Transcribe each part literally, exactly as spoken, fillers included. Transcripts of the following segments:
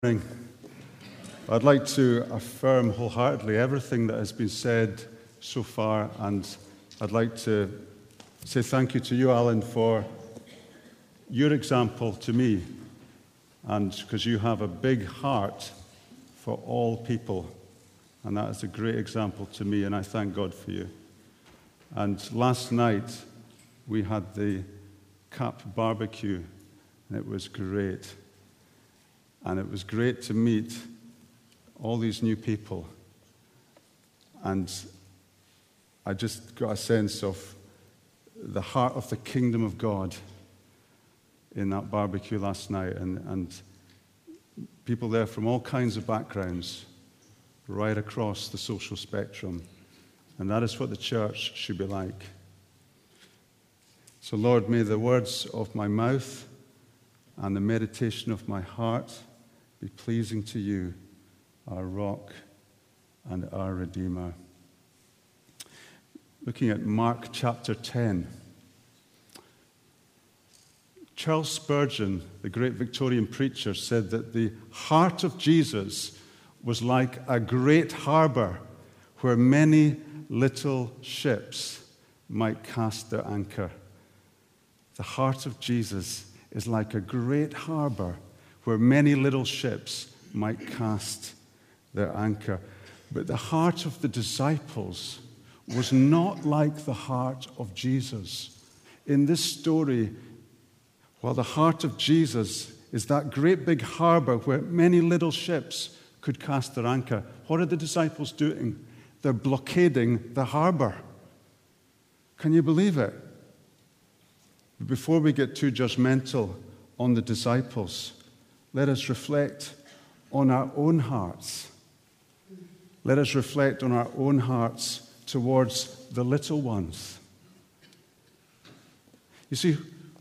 morning. I'd like to affirm wholeheartedly everything that has been said so far, and I'd like to say thank you to you, Alan, for your example to me, and because you have a big heart for all people, and that is a great example to me, and I thank God for you. And last night we had the Cap barbecue, and it was great. And it was great to meet all these new people. And I just got a sense of the heart of the kingdom of God in that barbecue last night. And, and people there from all kinds of backgrounds, right across the social spectrum. And that is what the church should be like. So, Lord, may the words of my mouth and the meditation of my heart be pleasing to you, our rock and our Redeemer. Looking at Mark chapter ten. Charles Spurgeon, the great Victorian preacher, said that the heart of Jesus was like a great harbor where many little ships might cast their anchor. The heart of Jesus is like a great harbor where many little ships might cast their anchor. But the heart of the disciples was not like the heart of Jesus. In this story, while the heart of Jesus is that great big harbor where many little ships could cast their anchor, what are the disciples doing? They're blockading the harbor. Can you believe it? Before we get too judgmental on the disciples, let us reflect on our own hearts. Let us reflect on our own hearts towards the little ones. You see,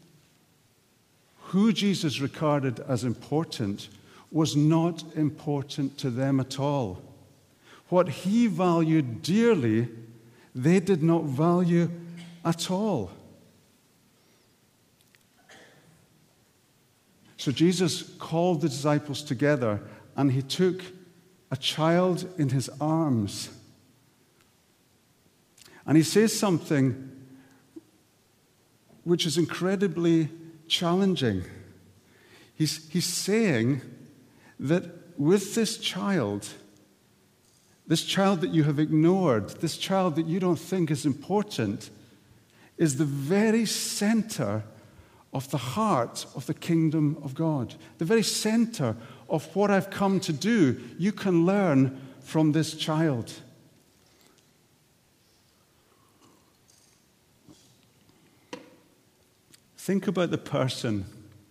who Jesus regarded as important was not important to them at all. What he valued dearly, they did not value at all. So Jesus called the disciples together, and he took a child in his arms. And he says something which is incredibly challenging. He's, he's saying that with this child, this child that you have ignored, this child that you don't think is important, is the very center of the heart of the kingdom of God. The very center of what I've come to do. You can learn from this child. Think about the person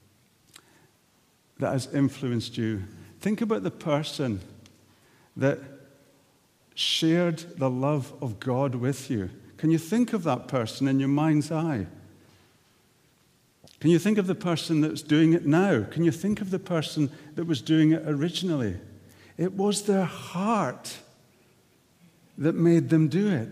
that has influenced you. Think about the person that shared the love of God with you. Can you think of that person in your mind's eye? Can you think of the person that's doing it now? Can you think of the person that was doing it originally? It was their heart that made them do it.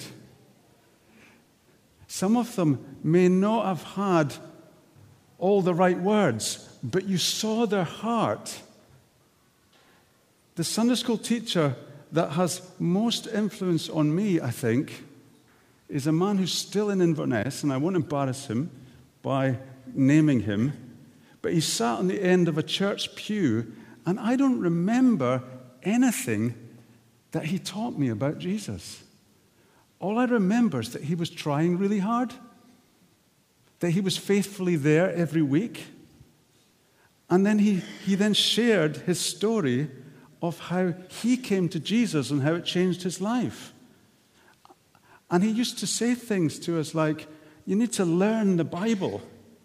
Some of them may not have had all the right words, but you saw their heart. The Sunday school teacher that has most influence on me, I think, is a man who's still in Inverness, and I won't embarrass him by naming him, but he sat on the end of a church pew, and I don't remember anything that he taught me about Jesus. All I remember is that he was trying really hard, that he was faithfully there every week, and then he, he then shared his story of how he came to Jesus and how it changed his life. And he used to say things to us like, you need to learn the Bible.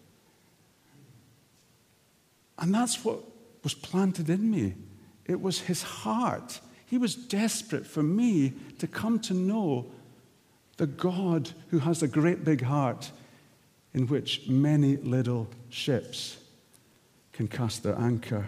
And that's what was planted in me. It was his heart. He was desperate for me to come to know the God who has a great big heart in which many little ships can cast their anchor.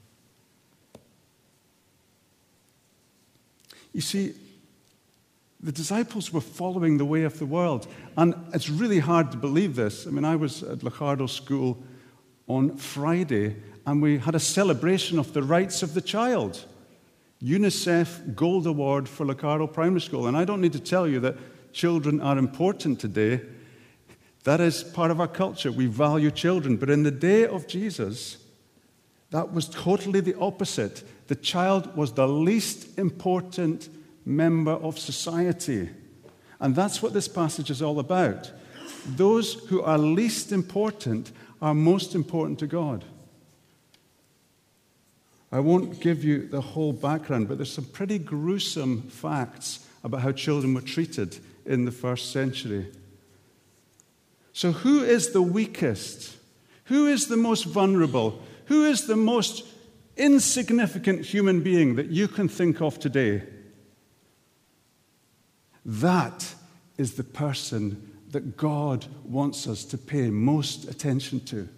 You see, the disciples were following the way of the world. And it's really hard to believe this. I mean, I was at Lichardo School on Friday, and we had a celebration of the rights of the child. UNICEF Gold Award for Locarno Primary School. And I don't need to tell you that children are important today. That is part of our culture. We value children. But in the day of Jesus, that was totally the opposite. The child was the least important member of society. And that's what this passage is all about. Those who are least important are most important to God. I won't give you the whole background, but there's some pretty gruesome facts about how children were treated in the first century. So who is the weakest? Who is the most vulnerable? Who is the most insignificant human being that you can think of today? That is the person that God wants us to pay most attention to.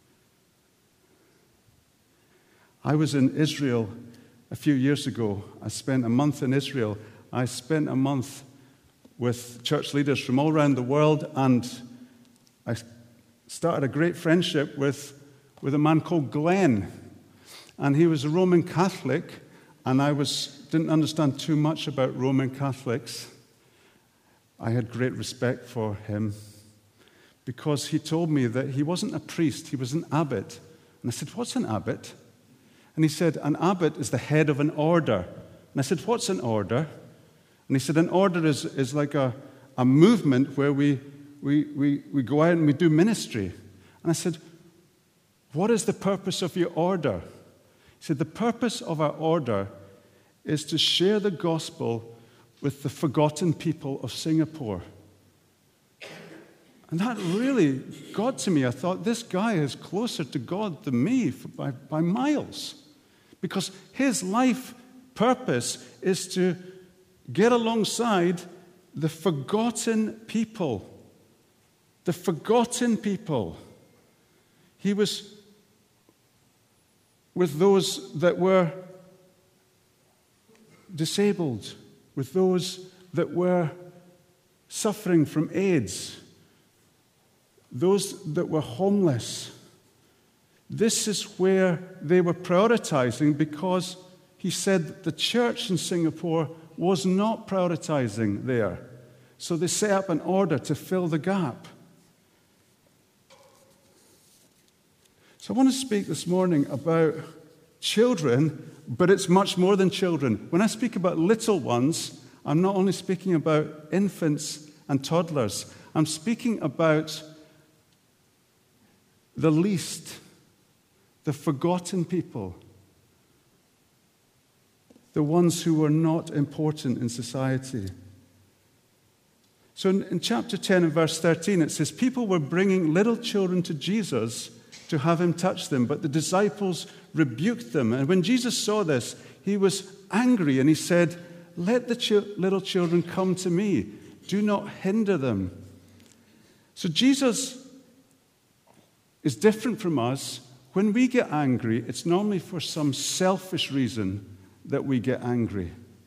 I was in Israel a few years ago. I spent a month in Israel. I spent a month with church leaders from all around the world, and I started a great friendship with, with a man called Glenn. And he was a Roman Catholic, and I was didn't understand too much about Roman Catholics. I had great respect for him because he told me that he wasn't a priest, he was an abbot. And I said, "What's an abbot?" And he said, "An abbot is the head of an order." And I said, "What's an order?" And he said, "An order is, is like a, a movement where we, we, we, we go out and we do ministry." And I said, "What is the purpose of your order?" He said, "The purpose of our order is to share the gospel with the forgotten people of Singapore." And that really got to me. I thought, this guy is closer to God than me by, by miles. Because his life purpose is to get alongside the forgotten people. The forgotten people. He was with those that were disabled, with those that were suffering from AIDS, those that were homeless. This is where they were prioritizing, because he said the church in Singapore was not prioritizing there. So they set up an order to fill the gap. So I want to speak this morning about children, but it's much more than children. When I speak about little ones, I'm not only speaking about infants and toddlers. I'm speaking about the least, the forgotten people, the ones who were not important in society. So in, in chapter ten and verse thirteen, it says, people were bringing little children to Jesus to have him touch them, but the disciples rebuked them. And when Jesus saw this, he was angry, and he said, "Let the ch- little children come to me. Do not hinder them." So Jesus is different from us. When we get angry, it's normally for some selfish reason that we get angry.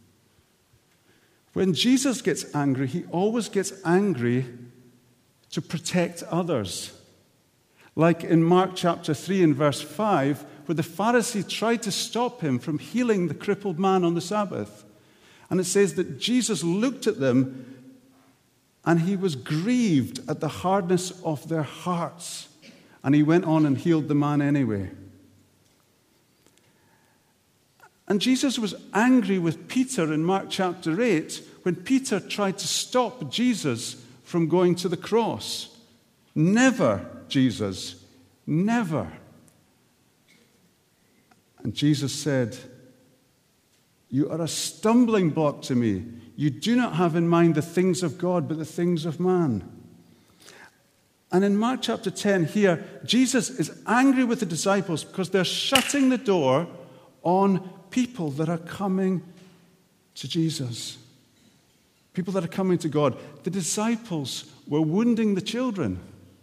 When Jesus gets angry, he always gets angry to protect others. Like in Mark chapter three and verse five, where the Pharisee tried to stop him from healing the crippled man on the Sabbath. And it says that Jesus looked at them and he was grieved at the hardness of their hearts. And he went on and healed the man anyway. And Jesus was angry with Peter in Mark chapter eight when Peter tried to stop Jesus from going to the cross. Never, Jesus, never. And Jesus said, "You are a stumbling block to me. You do not have in mind the things of God, but the things of man." And in Mark chapter ten here, Jesus is angry with the disciples because they're shutting the door on people that are coming to Jesus. People that are coming to God. The disciples were wounding the children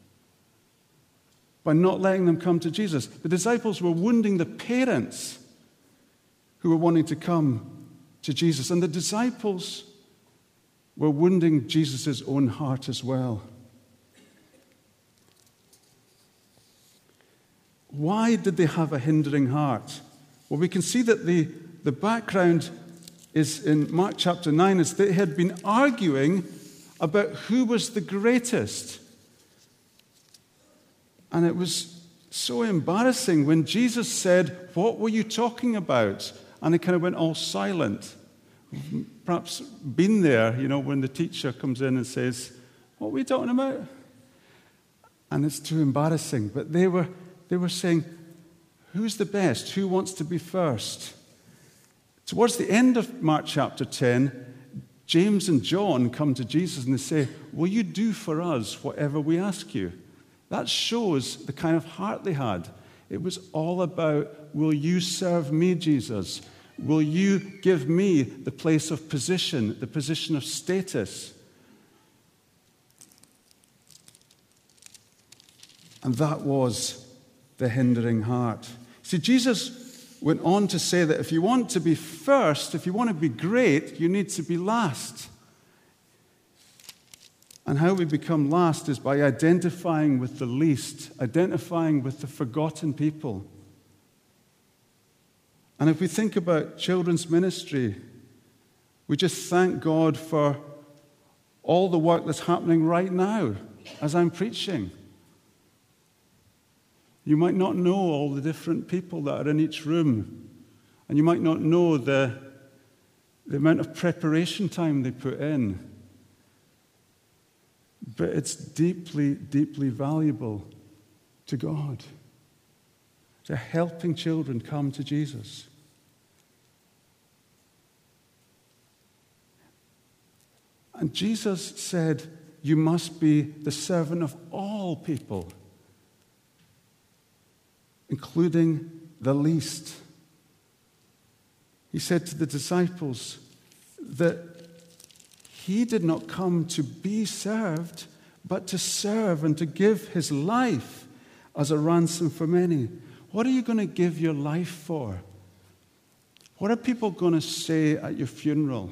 by not letting them come to Jesus. The disciples were wounding the parents who were wanting to come to Jesus. And the disciples were wounding Jesus' own heart as well. why did they have a hindering heart? Well, we can see that the, the background is in Mark chapter nine, is they had been arguing about who was the greatest. And it was so embarrassing when Jesus said, "What were you talking about?" And they kind of went all silent. Perhaps been there, you know, when the teacher comes in and says, "What were we talking about?" And it's too embarrassing. But they were they were saying, who's the best? Who wants to be first? Towards the end of Mark chapter ten, James and John come to Jesus and they say, "Will you do for us whatever we ask you?" That shows the kind of heart they had. It was all about, will you serve me, Jesus? Will you give me the place of position, the position of status? And that was the hindering heart. See, Jesus went on to say that if you want to be first, if you want to be great, you need to be last. And how we become last is by identifying with the least, identifying with the forgotten people. And if we think about children's ministry, we just thank God for all the work that's happening right now as I'm preaching. You might not know all the different people that are in each room, and you might not know the, the amount of preparation time they put in. But it's deeply, deeply valuable to God. They're helping children come to Jesus. And Jesus said, you must be the servant of all people, including the least. He said to the disciples that he did not come to be served, but to serve and to give his life as a ransom for many. What are you going to give your life for? What are people going to say at your funeral?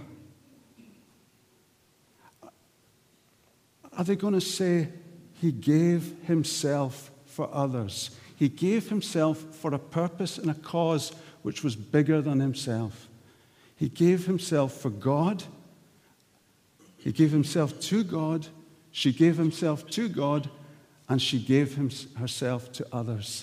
Are they going to say, he gave himself for others? He gave himself for a purpose and a cause which was bigger than himself. He gave himself for God. He gave himself to God. She gave himself to God, and she gave him, herself to others.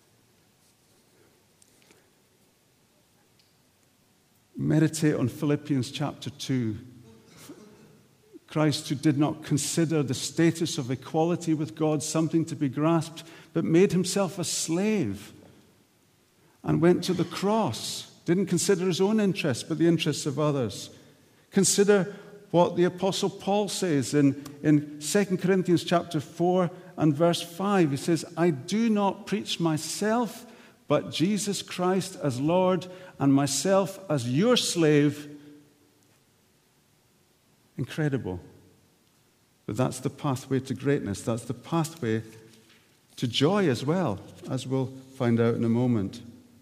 Meditate on Philippians chapter two. Christ, who did not consider the status of equality with God something to be grasped, but made himself a slave and went to the cross. Didn't consider his own interests, but the interests of others. Consider what the Apostle Paul says in, in Second Corinthians chapter four and verse five. He says, I do not preach myself, but Jesus Christ as Lord, and myself as your slave. Incredible. But that's the pathway to greatness. That's the pathway to joy as well, as we'll find out in a moment.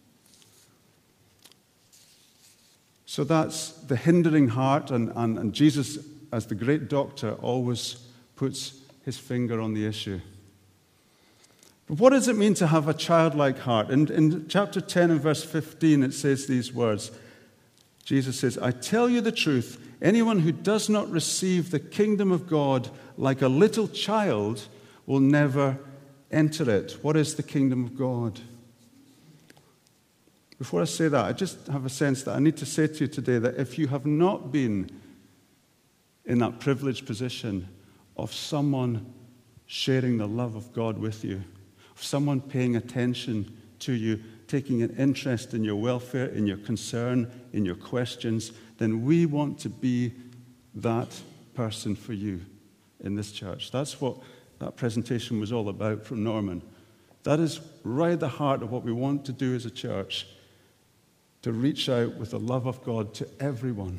So that's the hindering heart, and, and, and Jesus, as the great doctor, always puts his finger on the issue. But what does it mean to have a childlike heart? In, in chapter ten and verse fifteen, it says these words. Jesus says, I tell you the truth, anyone who does not receive the kingdom of God like a little child will never enter it. What is the kingdom of God? Before I say that, I just have a sense that I need to say to you today that if you have not been in that privileged position of someone sharing the love of God with you, of someone paying attention to you, taking an interest in your welfare, in your concern, in your questions, then we want to be that person for you in this church. That's what that presentation was all about from Norman. That is right at the heart of what we want to do as a church, to reach out with the love of God to everyone.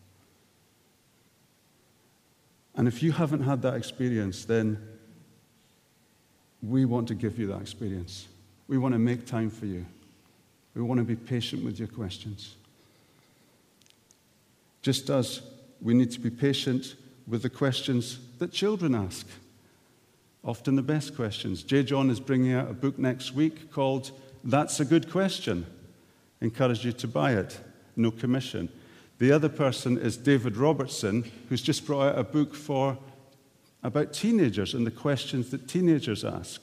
And if you haven't had that experience, then we want to give you that experience. We want to make time for you. We want to be patient with your questions. Just as we need to be patient with the questions that children ask often the best questions. J. John is bringing out a book next week called That's a Good Question. Encourage you to buy it. No commission. The other person is David Robertson, who's just brought out a book for about teenagers and the questions that teenagers ask.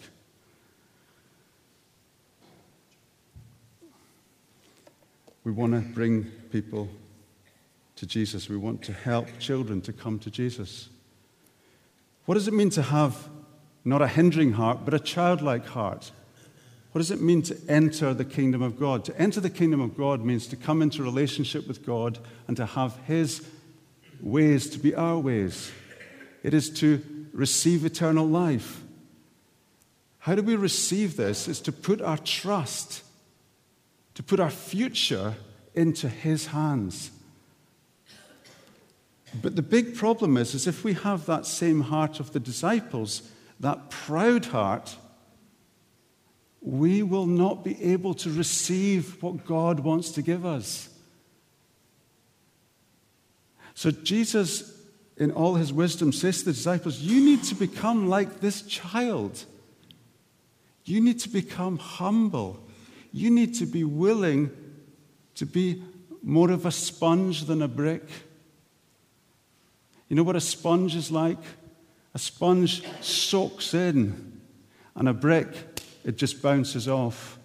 We want to bring people to Jesus. We want to help children to come to Jesus. What does it mean to have not a hindering heart, but a childlike heart? What does it mean to enter the kingdom of God? To enter the kingdom of God means to come into relationship with God and to have His ways to be our ways. It is to receive eternal life. How do we receive this? It's to put our trust, to put our future into His hands. But the big problem is, is if we have that same heart of the disciples, that proud heart, we will not be able to receive what God wants to give us. So Jesus, in all His wisdom, says to the disciples, you need to become like this child. You need to become humble. You need to be willing to be more of a sponge than a brick. You know what a sponge is like? A sponge soaks in, and a brick, it just bounces off.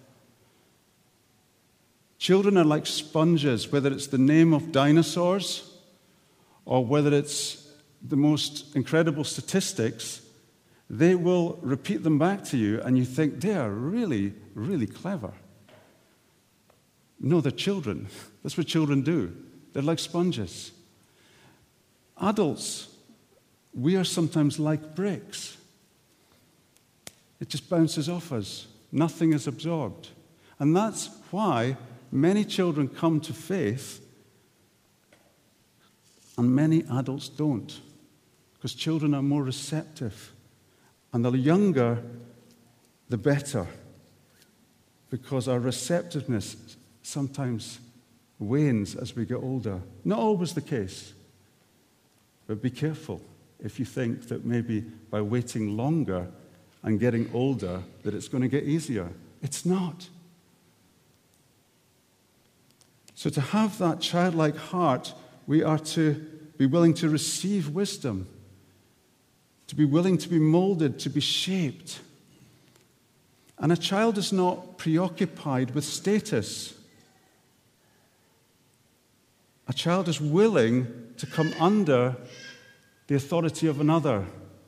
Children are like sponges, whether it's the name of dinosaurs or whether it's the most incredible statistics, they will repeat them back to you and you think they are really, really clever. No, they're children. That's what children do. They're like sponges. Adults, we are sometimes like bricks. It just bounces off us. Nothing is absorbed. And that's why many children come to faith and many adults don't. Because children are more receptive. And the younger, the better. Because our receptiveness sometimes wanes as we get older. Not always the case. But be careful if you think that maybe by waiting longer and getting older that it's going to get easier. It's not. So to have that childlike heart, we are to be willing to receive wisdom, to be willing to be molded, to be shaped. And a child is not preoccupied with status. A child is willing to come under the authority of another.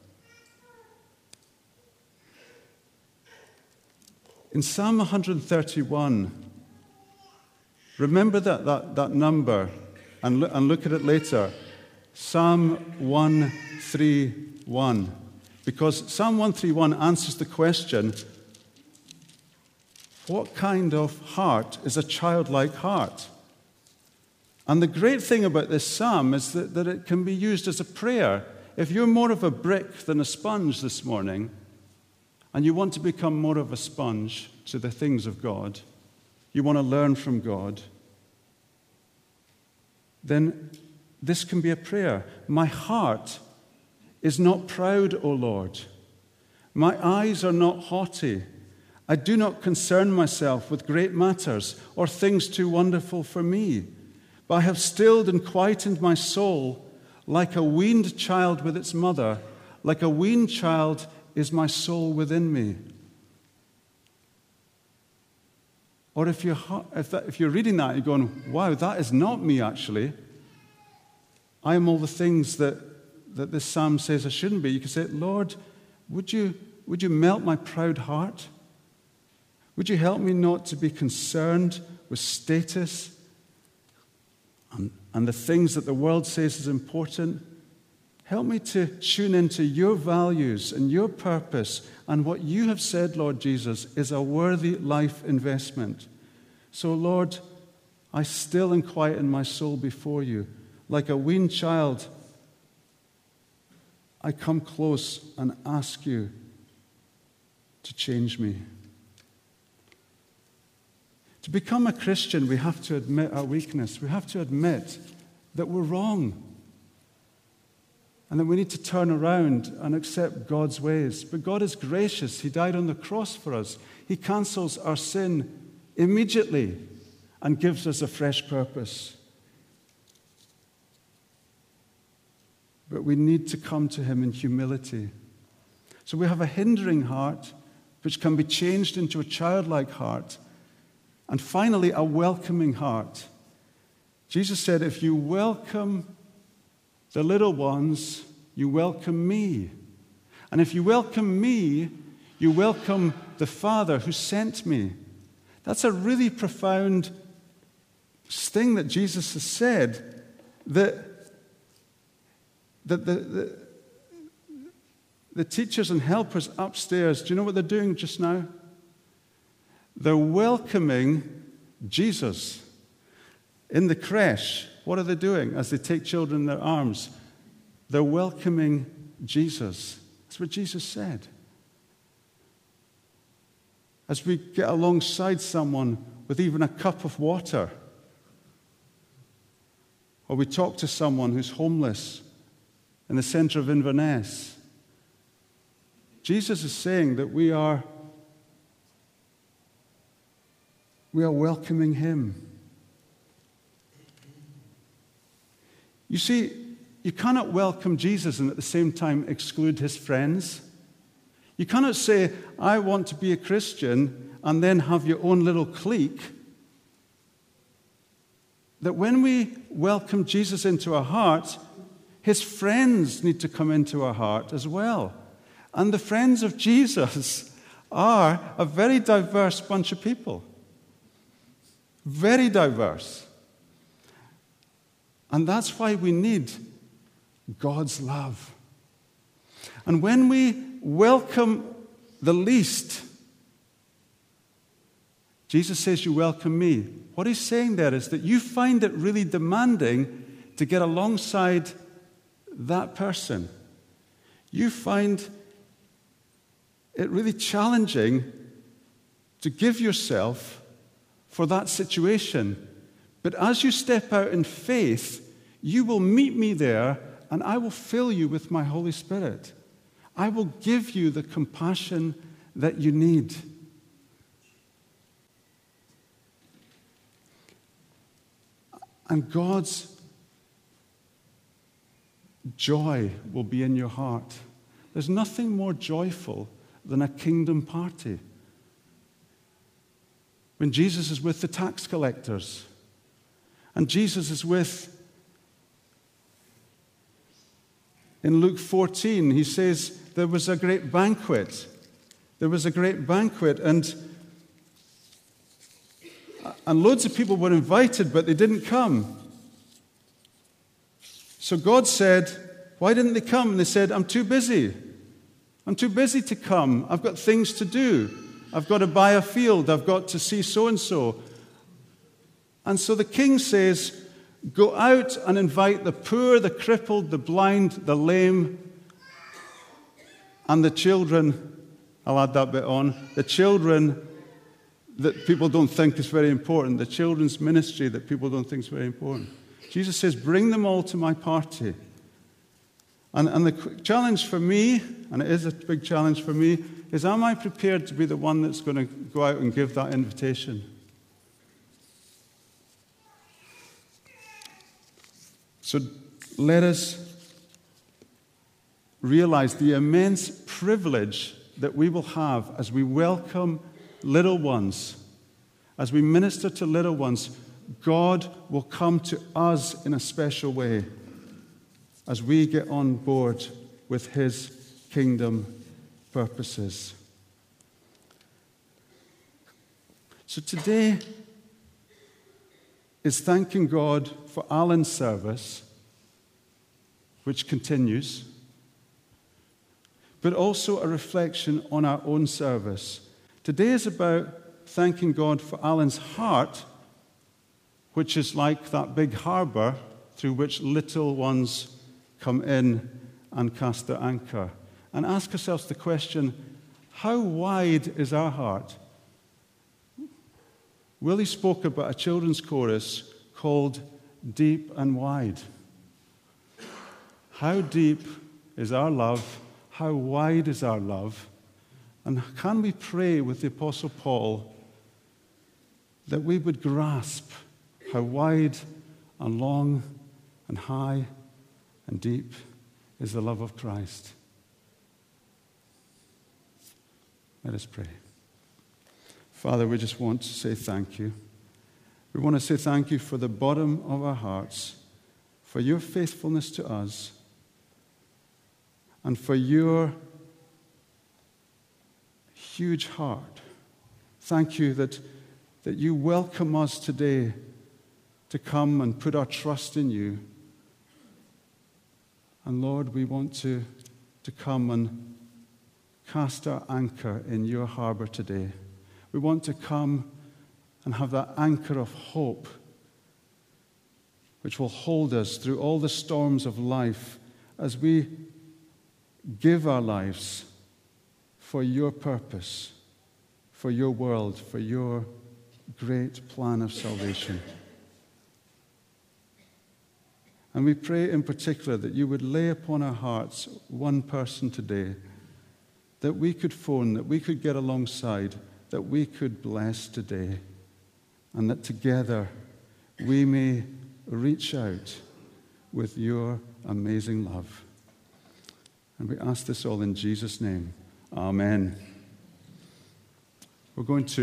In Psalm one thirty-one, remember that, that, that number and, lo- and look at it later. Psalm one thirty-one. Because Psalm one thirty-one answers the question, what kind of heart is a childlike heart? And the great thing about this psalm is that, that it can be used as a prayer. If you're more of a brick than a sponge this morning, and you want to become more of a sponge to the things of God, you want to learn from God, then this can be a prayer. My heart is not proud, O Lord. My eyes are not haughty. I do not concern myself with great matters or things too wonderful for me. But I have stilled and quietened my soul like a weaned child with its mother. Like a weaned child is my soul within me. Or if you're, if, that, if you're reading that, you're going, wow, that is not me actually. I am all the things that, that this psalm says I shouldn't be. You can say, Lord, would you, would you melt my proud heart? Would you help me not to be concerned with status and, and the things that the world says is important? Help me to tune into your values and your purpose and what you have said, Lord Jesus, is a worthy life investment. So, Lord, I still and quieten my soul before you. Like a weaned child, I come close and ask you to change me. To become a Christian, we have to admit our weakness. We have to admit that we're wrong. and that we need to turn around and accept God's ways. But God is gracious. He died on the cross for us. He cancels our sin immediately and gives us a fresh purpose. But we need to come to him in humility. So we have a hindering heart, which can be changed into a childlike heart. And finally, a welcoming heart. Jesus said, if you welcome the little ones, you welcome me. And if you welcome me, you welcome the Father who sent me. That's a really profound thing that Jesus has said, that, that the, the, the teachers and helpers upstairs, do you know what they're doing just now? They're welcoming Jesus. In the creche, what are they doing as they take children in their arms? They're welcoming Jesus. That's what Jesus said. As we get alongside someone with even a cup of water, or we talk to someone who's homeless in the center of Inverness, Jesus is saying that we are, we are welcoming him. You see, you cannot welcome Jesus and at the same time exclude his friends. You cannot say, I want to be a Christian, and then have your own little clique. That when we welcome Jesus into our heart, his friends need to come into our heart as well. And the friends of Jesus are a very diverse bunch of people. Very diverse. And that's why we need God's love. And when we welcome the least, Jesus says, you welcome me. What he's saying there is that you find it really demanding to get alongside that person. You find it really challenging to give yourself for that situation. But as you step out in faith, you will meet me there, and I will fill you with my Holy Spirit. I will give you the compassion that you need. And God's joy will be in your heart. There's nothing more joyful than a kingdom party. When Jesus is with the tax collectors, and Jesus is with, in Luke fourteen, he says, there was a great banquet. There was a great banquet, and, and loads of people were invited, but they didn't come. So God said, why didn't they come? And they said, I'm too busy. I'm too busy to come. I've got things to do. I've got to buy a field. I've got to see so-and-so. And so the king says, go out and invite the poor, the crippled, the blind, the lame, and the children. I'll add that bit on. The children that people don't think is very important. The children's ministry that people don't think is very important. Jesus says, bring them all to my party. And, and the challenge for me, and it is a big challenge for me, is am I prepared to be the one that's going to go out and give that invitation? So let us realize the immense privilege that we will have as we welcome little ones, as we minister to little ones. God will come to us in a special way as we get on board with his kingdom purposes. So today is thanking God for Alan's service, which continues, but also a reflection on our own service. Today is about thanking God for Alan's heart, which is like that big harbor through which little ones come in and cast their anchor. And ask ourselves the question, how wide is our heart? Willie spoke about a children's chorus called Deep and Wide. How deep is our love? How wide is our love? And can we pray with the Apostle Paul that we would grasp how wide and long and high and deep is the love of Christ? Let us pray. Father, we just want to say thank you. We want to say thank you for the bottom of our hearts, for your faithfulness to us, and for your huge heart. Thank you that, that you welcome us today to come and put our trust in you. And Lord, we want to, to come and cast our anchor in your harbor today. We want to come and have that anchor of hope which will hold us through all the storms of life as we give our lives for your purpose, for your world, for your great plan of salvation. And we pray in particular that you would lay upon our hearts one person today that we could phone, that we could get alongside, that we could bless today, and that together we may reach out with your amazing love. And we ask this all in Jesus' name. Amen. We're going to